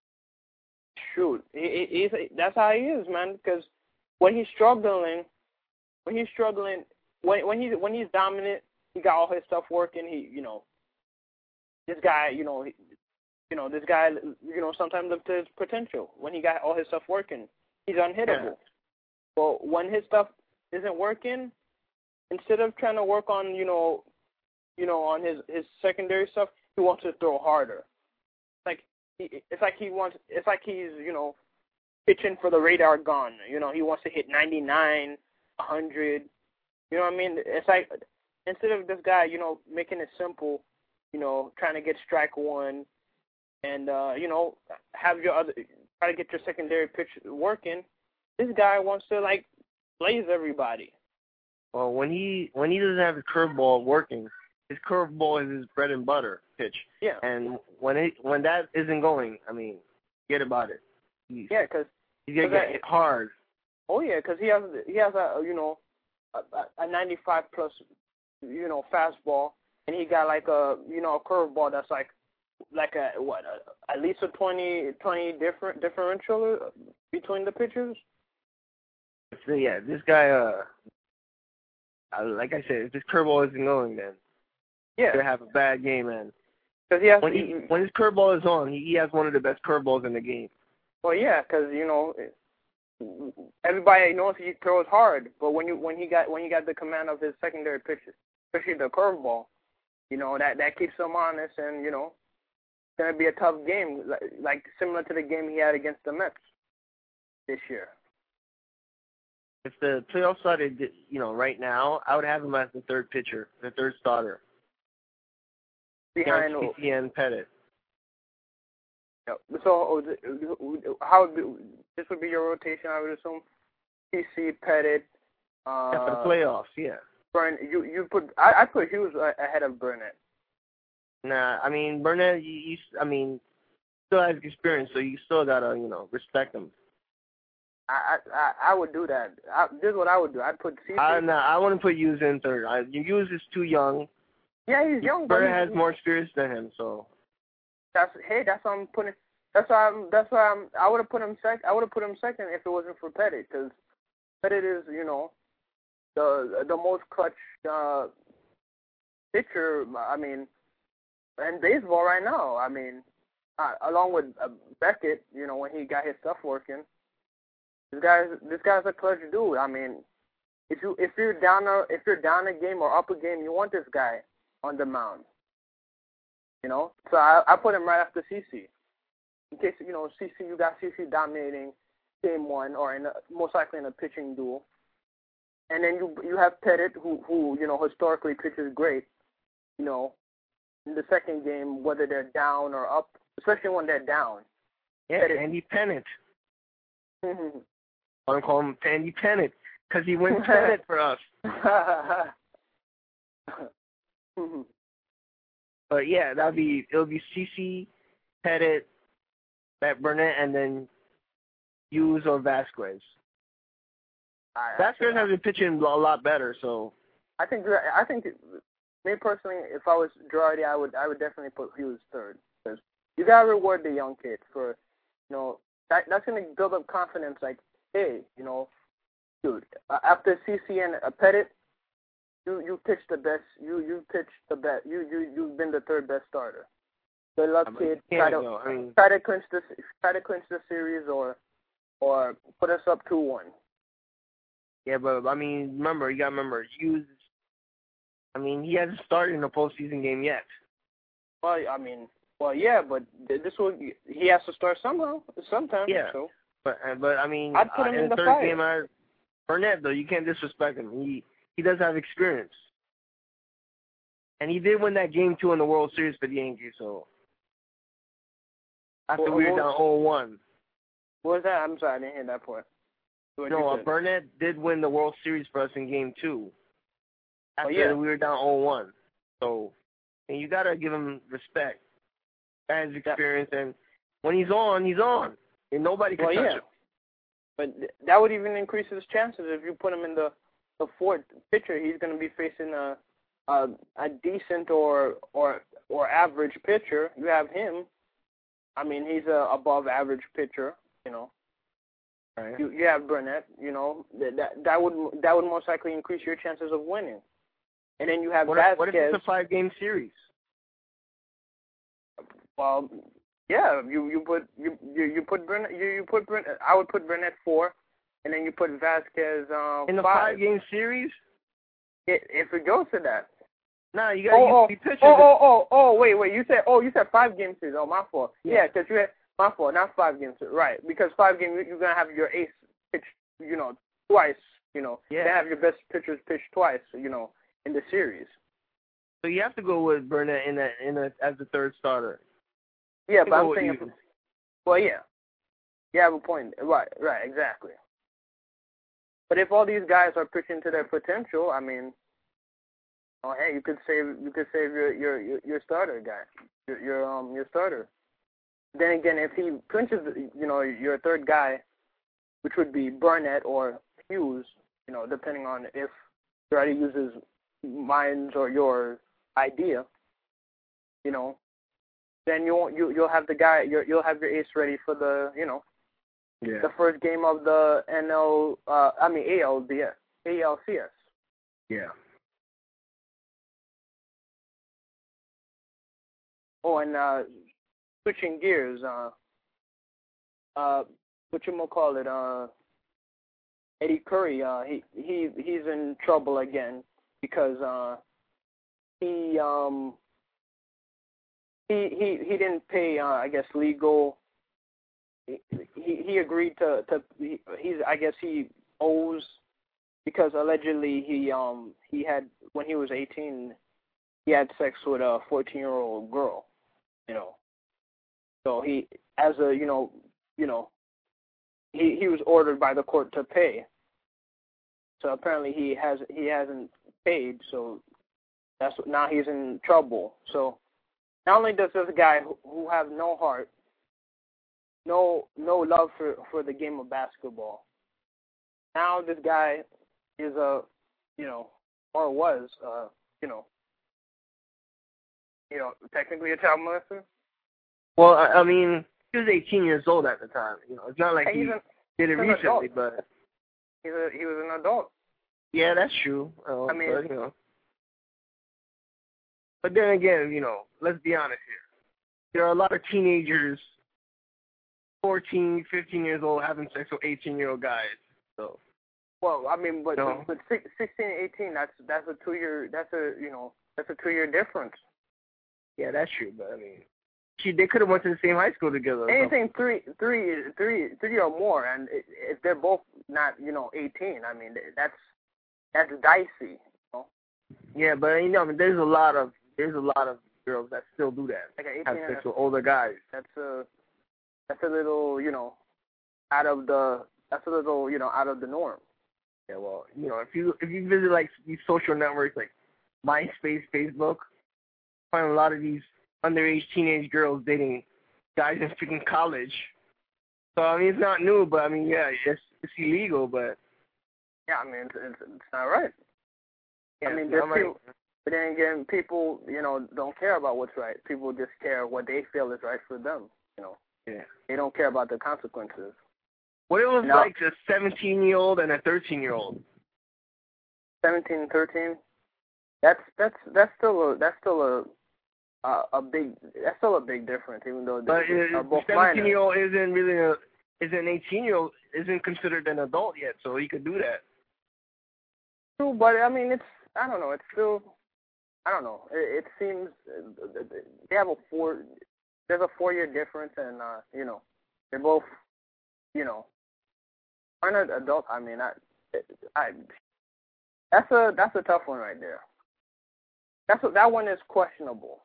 Shoot, he, he, he's that's how he is, man. Because when he's struggling, when he's struggling, when when he's when he's dominant, he got all his stuff working. He you know this guy you know he, you know this guy you know sometimes lives to his potential. When he got all his stuff working, he's unhittable. Yeah. But when his stuff isn't working, instead of trying to work on you know you know on his his secondary stuff, he wants to throw harder. Like it's like he wants. It's like he's, you know, pitching for the radar gun. You know, he wants to hit ninety-nine, one hundred. You know what I mean? It's like instead of this guy, you know, making it simple, you know, trying to get strike one, and uh, you know, have your other try to get your secondary pitch working. This guy wants to like blaze everybody. Well, when he when he doesn't have his curveball working, his curveball is his bread and butter pitch. Yeah. And when it when that isn't going, I mean, forget about it. He's, yeah, because he's gonna get hit hard. Oh yeah, because he has he has a you know a, a ninety-five plus you know fastball, and he got like a you know a curveball that's like like a what a, at least a twenty, twenty different differential between the pitchers. So yeah, this guy. Uh, uh, like I said, if this curveball isn't going, then yeah, he's gonna have a bad game, man. Because he has when he when his curveball is on, he, he has one of the best curveballs in the game. Well, yeah, because you know everybody knows he throws hard, but when you when he got when he got the command of his secondary pitches, especially the curveball, you know that that keeps him honest, and you know it's gonna be a tough game, like, like similar to the game he had against the Mets this year. If the playoffs started, you know, right now, I would have him as the third pitcher, the third starter. Behind C C and Pettit. So how would be, this would be your rotation? I would assume C C, Pettit. Uh, yeah, for the playoffs, yeah. Burn, you you put I I put Hughes ahead of Burnett. Nah, I mean Burnett. You, you I mean, still has experience, so you still gotta you know respect him. I I I would do that. I, this is what I would do. I'd put C C. I nah, I wouldn't put Hughes in third. I, Hughes is too young. Yeah, he's young. Burnett but has more experience than him, so. That's hey. That's why I'm putting. That's why I'm. That's why I'm. I would have put him sec. I would have put him second if it wasn't for Pettit, because Pettit is, you know, the the most clutch uh, pitcher. I mean, in baseball right now. I mean, uh, along with uh, Beckett, you know, when he got his stuff working, this guy's this guy's a clutch dude. I mean, if you if you're down a if you're down a game or up a game, you want this guy on the mound. You know, so I, I put him right after C C. In case, you know, C C, you got C C dominating game one, or in a, most likely in a pitching duel. And then you you have Pettit, who, who, you know, historically pitches great, you know, in the second game, whether they're down or up, especially when they're down. Yeah, Pettit. Andy Pettit. Mm-hmm. I want to call him Andy Pettit, because he wins Pettit for us. mm-hmm. But yeah, that'd be it'll be C C, Pettit, Matt Burnett, and then Hughes or Vasquez. I, Vasquez I, has been pitching a lot better, so. I think I think me personally, if I was Girardi, I would I would definitely put Hughes third, because you gotta reward the young kids for, you know, that that's gonna build up confidence. Like, hey, you know, dude, uh, after C C and uh, Pettit. You you pitched the best. You you pitched the best. You you you've been the third best starter. Good luck, I mean, kid. you Try can't, to though. I mean, try to clinch this. Try to clinch the series, or or put us up two one. yeah, but I mean, remember, you got to remember, Hughes. I mean, he hasn't started in a postseason game yet. Well, I mean, well, yeah, but this will he has to start somehow, sometime. Yeah. So. But uh, but I mean, I'd put him uh, in in the the third fight. game, I, Burnett, though, you can't disrespect him. He he does have experience, and he did win that game two in the World Series for the Yankees. So after Well, we were well, down oh one. What was that? I'm sorry, I didn't hear that part. What No, you uh, said. Burnett did win the World Series for us in game two. After Oh, yeah. we were down oh one. So and you gotta give him respect. That his experience, and when he's on, he's on, and nobody can Well, touch yeah. him. But th- that would even increase his chances if you put him in the, the fourth pitcher. He's going to be facing a, a a decent or or or average pitcher. You have him. I mean, he's a above average pitcher. You know. Right. You you have Burnett. You know that that that would that would most likely increase your chances of winning. And then you have What Vasquez. if, what if it's a five game series? Well, yeah, you you put you you, you put Burnett you, you put Burnett. I would put Burnett four, and then you put Vasquez um In the five. five game series? It, if it goes to that. Nah, you got to Oh, use oh, the pitchers. oh, oh, oh, oh, wait, wait. You said oh, you said five game series. Oh, my fault. Yeah. Yeah, because you had my fault, not five games. Right, because five games you're gonna have your ace pitch, you know, twice. You know, Yeah. you have your best pitchers pitch twice. You know, in the series. So you have to go with Burnett in that in a, as the third starter. Yeah, You but go I'm with saying, Hughes. well, yeah, you have a point. Right, right, exactly. But if all these guys are pitching to their potential, I mean, oh hey, you could save you could save your your your, your starter guy, your, your um your starter. Then again, if he clinches, you know, your third guy, which would be Burnett or Hughes, you know, depending on if he already uses mine's or your idea, you know, then you'll you you'll have the guy you'll you'll have your ace ready for the you know Yeah. the first game of the N L uh I mean A L D S A L C S. Yeah. Oh, and uh, switching gears, uh, uh, what you gonna call it? Uh, Eddie Curry, uh, he he he's in trouble again because uh, he um he he he didn't pay uh, I guess legal. He he, he agreed to to he, he's I guess he owes because allegedly he um he had when he was eighteen he had sex with a fourteen year old girl, you know. So he as a you know you know he he was ordered by the court to pay. So apparently he has he hasn't paid, so that's now he's in trouble. So not only does this guy who, who have no heart, no no love for, for the game of basketball, now this guy is a you know or was uh you know you know technically a child molester. Well, I, I mean, he was eighteen years old at the time. You know, it's not like Hey, he he's an, did it he's an recently, adult. but He's a, he was an adult. yeah, that's true. Uh, I mean- but, you know. But then again, you know, let's be honest here. There are a lot of teenagers, fourteen, fifteen years old, having sex with eighteen-year-old guys. So, Well, I mean, but No. but six, sixteen, eighteen, that's that's a two year that's a you know that's a two year difference. yeah, that's true. But I mean, she they could have went to the same high school together. or something. Anything three, three, three, three or more, and i- if they're both not, you know, eighteen, I mean, that's that's dicey. You know? Yeah, but you know, I mean, there's a lot of there's a lot of girls that still do that. Like an Have eighteen, sex with older guys. that's a that's a little, you know, out of the that's a little, you know, out of the norm. Yeah, well, you know, if you if you visit like these social networks like MySpace, Facebook, find a lot of these underage teenage girls dating guys in freaking college. So I mean, it's not new, but I mean, yeah, it's it's illegal, but Yeah, I mean, it's it's, it's not right. yeah, I mean, it's there's not right. people, but then again, people, you know, don't care about what's right. People just care what they feel is right for them. You know, Yeah. they don't care about the consequences. What it was No. like a seventeen-year-old and a thirteen-year-old. Seventeen, thirteen. That's that's that's still a that's still a uh, a big. That's still a big difference, even though But they are both seventeen minors. year old isn't really a is an eighteen year old isn't considered an adult yet, so he could do that. True, but I mean, it's I don't know. It's still I don't know. It, it seems uh, they have a four. There's a four year difference, and uh, you know, they're both, you know, aren't adults. I mean, I, I, that's a that's a tough one right there. That's a, that one is questionable.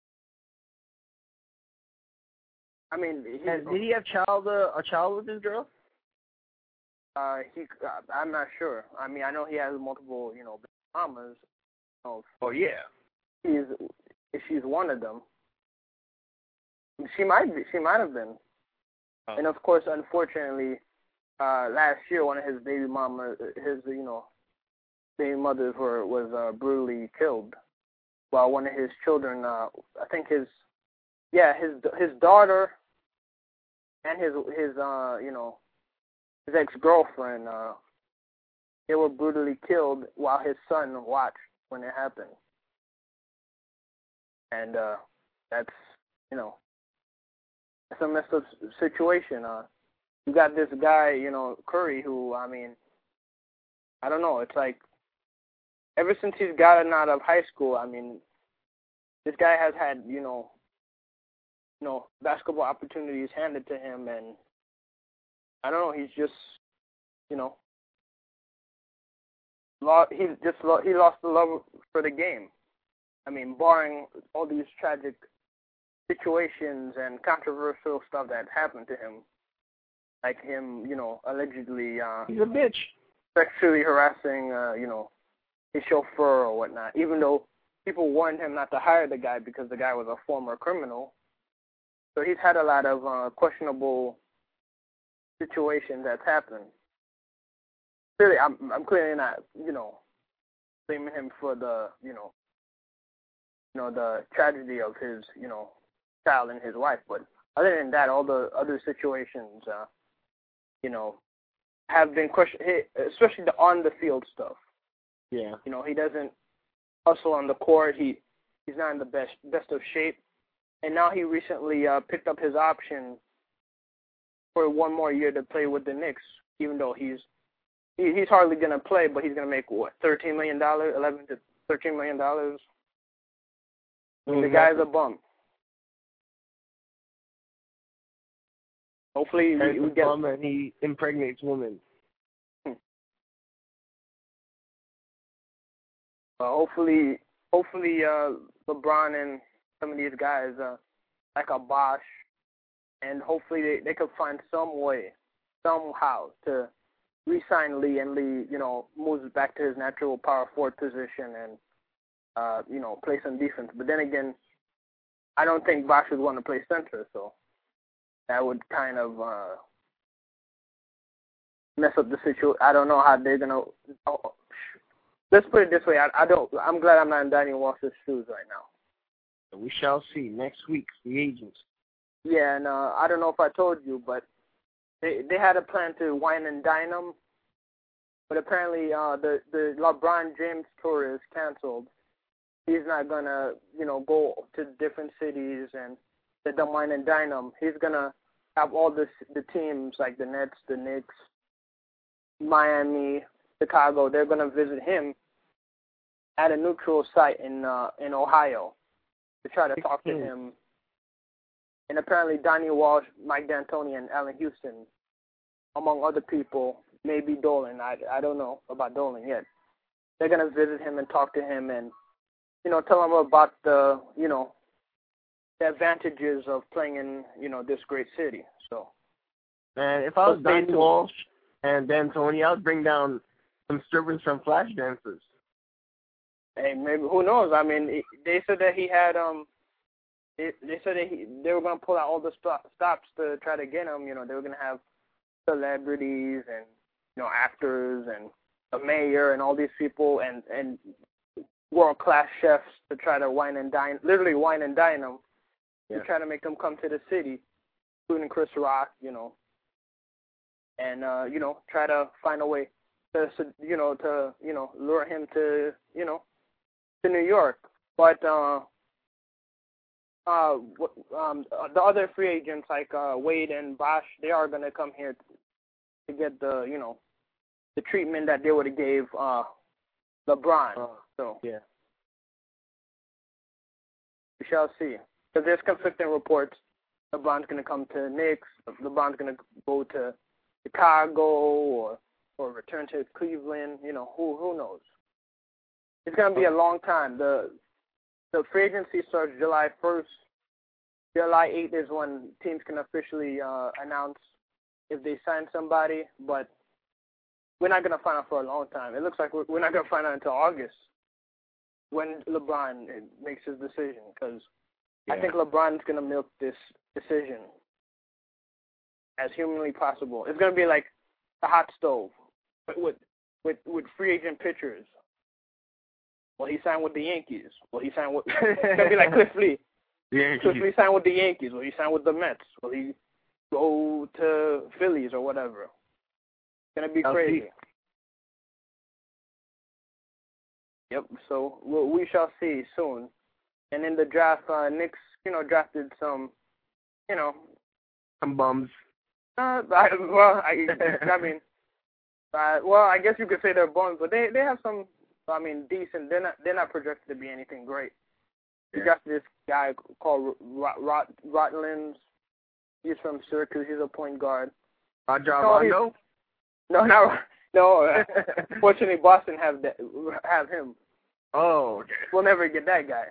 I mean, he, and did he have child uh, a child with this girl? Uh, he, uh, I'm not sure. I mean, I know he has multiple, you know, mamas. Oh, oh yeah. She's if she's one of them. She might be. She might have been. Oh. And of course, unfortunately, uh, last year one of his baby mama, his you know, baby mothers were was uh, brutally killed, while one of his children, uh, I think his, yeah, his his daughter, and his his uh you know, his ex-girlfriend, uh, they were brutally killed while his son watched when it happened. And uh, that's, you know, that's a messed up situation. Uh, you got this guy, you know, Curry, who, I mean, I don't know, it's like, ever since he's gotten out of high school, I mean, this guy has had, you know, you know, basketball opportunities handed to him, and I don't know, he's just, you know, lost, he just lo- he lost the love for the game. I mean, barring all these tragic situations and controversial stuff that happened to him, like him, you know, allegedly uh, he's a bitch, sexually harassing, uh, you know, his chauffeur or whatnot. Even though people warned him not to hire the guy because the guy was a former criminal, so he's had a lot of uh, questionable situations that's happened. Clearly, I'm I'm clearly not, you know, blaming him for the, you know, you know, the tragedy of his, you know, child and his wife. But other than that, all the other situations, uh, you know, have been questioned, especially the on the field stuff. Yeah. You know, he doesn't hustle on the court. He he's not in the best best of shape. And now he recently uh, picked up his option for one more year to play with the Knicks, even though he's he, he's hardly going to play, but he's going to make, what, thirteen million dollars, eleven to thirteen million dollars? Mm-hmm. The guy's a bum. Hopefully we, we get... bum and he impregnates women. Hmm. Well, hopefully, hopefully uh, LeBron and some of these guys, uh, like a Bosh, and hopefully they, they could find some way, somehow, to re-sign Lee, and Lee, you know, moves back to his natural power forward position and, uh, you know, play some defense. But then again, I don't think Bosh would want to play center, so that would kind of uh, mess up the situation. I don't know how they're gonna. Oh, let's put it this way: I, I don't. I'm glad I'm not in Danny Walsh's shoes right now. We shall see next week. The agents. Yeah, and uh, I don't know if I told you, but they they had a plan to wine and dine him, but apparently uh, the the LeBron James tour is canceled. He's not gonna, you know, go to different cities and let them wine and dine him. He's gonna have all the the teams like the Nets, the Knicks, Miami, Chicago. They're gonna visit him at a neutral site in uh, in Ohio to try to talk to him. And apparently Donnie Walsh, Mike D'Antoni, and Allen Houston, among other people, maybe Dolan. I, I don't know about Dolan yet. They're gonna visit him and talk to him and, you know, tell him about the, you know, the advantages of playing in, you know, this great city. So, man, if I was Donnie Walsh and D'Antoni, I would bring down some strippers from Flash Dancers. Hey, maybe, who knows? I mean, they said that he had um, they, they said that he, they were gonna pull out all the stop, stops to try to get him. You know, they were gonna have celebrities and, you know, actors and a mayor and all these people and and world-class chefs to try to wine and dine, literally wine and dine them, yeah. to try to make them come to the city, including Chris Rock, you know, and, uh, you know, try to find a way to, you know, to, you know, lure him to, you know, to New York. But, uh, uh, um, the other free agents like uh, Wade and Bosh, they are gonna come here to get the, you know, the treatment that they would have gave uh, LeBron. Uh, so yeah, we shall see. Because there's conflicting reports. LeBron's gonna come to Knicks. LeBron's gonna go to Chicago or or return to Cleveland. You know, who who knows? It's gonna be a long time. The the free agency starts July first. July eighth is when teams can officially uh, announce if they sign somebody. But we're not gonna find out for a long time. It looks like we're, we're not gonna find out until August when LeBron makes his decision. Because yeah. I think LeBron's gonna milk this decision as humanly possible. It's gonna be like a hot stove with with with free agent pitchers. Well, he signed with the Yankees. Well, he signed with. It's gonna be like Cliff Lee. Yeah, Cliff Lee signed with the Yankees. Well, he signed with the Mets. Well, he go to Phillies or whatever. It's gonna be I'll crazy. see. Yep. So we'll, we shall see soon. And in the draft, uh, Knicks, you know, drafted some, you know, some bums. Uh, I, well, I, I mean, uh, well, I guess you could say they're bums, but they they have some. I mean, decent. They're not they're not projected to be anything great. Yeah. You got this guy called Rot, Rot, Rotlands. He's from Syracuse. He's a point guard. Rajon No, Rondo? No, no, no. Uh, fortunately, Boston have that, have him. Oh, okay. We'll never get that guy.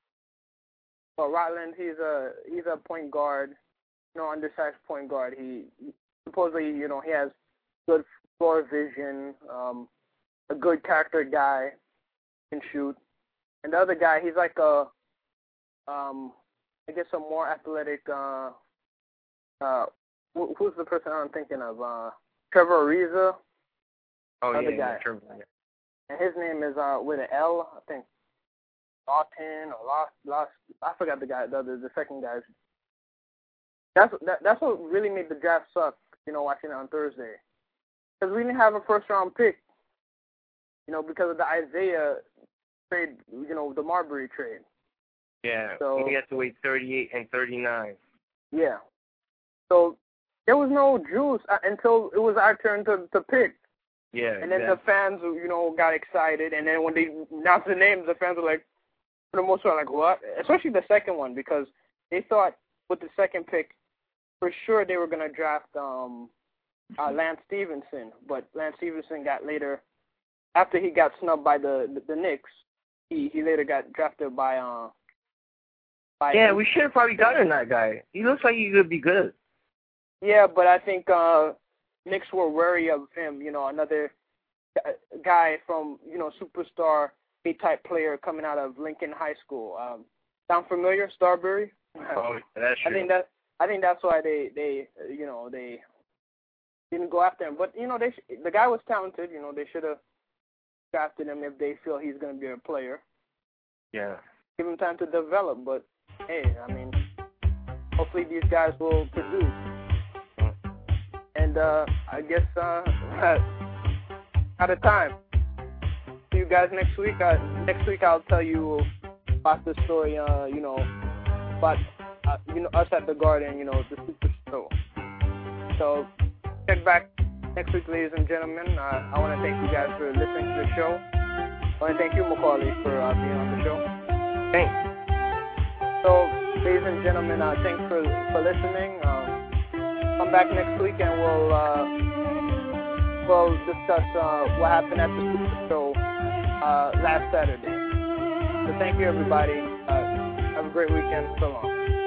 But Rotlands, he's a he's a point guard. You know, undersized point guard. He supposedly, you know, he has good floor vision. Um, a good character guy, can shoot. And the other guy, he's like a, um, I guess a more athletic, uh, uh, wh- who's the person I'm thinking of? Uh, Trevor Ariza. Oh, other yeah, guy. yeah, Trevor. Yeah. And his name is, uh, with an L, I think, Lawton or Lost, Lost, I forgot the guy, the other, the second guy. That's, that, that's what really made the draft suck, you know, watching it on Thursday. Because we didn't have a first round pick. You know, because of the Isaiah trade, you know, the Marbury trade. Yeah, so, we had to wait thirty-eight and thirty-nine. Yeah. So there was no juice until it was our turn to, to pick. Yeah, And then exactly. the fans, you know, got excited. And then when they announced the names, the fans were like, for the most part, like, what? Especially the second one, because they thought with the second pick, for sure they were going to draft um, uh, Lance Stevenson. But Lance Stevenson got later... After he got snubbed by the the, the Knicks, he, he later got drafted by uh. By yeah, him. we should have probably gotten that guy. He looks like he could be good. Yeah, but I think uh, Knicks were wary of him. You know, another guy from you know superstar A-type player coming out of Lincoln High School. Um, sound familiar, Starbury? Oh, that's true. I think that I think that's why they they you know they didn't go after him. But you know they sh- the guy was talented. You know they should have drafted him if they feel he's going to be a player. Yeah. Give him time to develop, but hey, I mean, hopefully these guys will produce. And uh, I guess uh, out of time. See you guys next week. Uh, next week I'll tell you about the story. Uh, you know, about uh, you know us at the Garden. You know, the Super Show. So check back next week, ladies and gentlemen. Uh, I want to thank you guys for listening to the show. I want to thank you, Macaulay, for uh, being on the show. Thanks. So, ladies and gentlemen, uh, thanks for for listening. Um, come back next week and we'll uh, we'll discuss uh, what happened at the Super Show uh, last Saturday. So, thank you, everybody. Uh, have a great weekend. So long.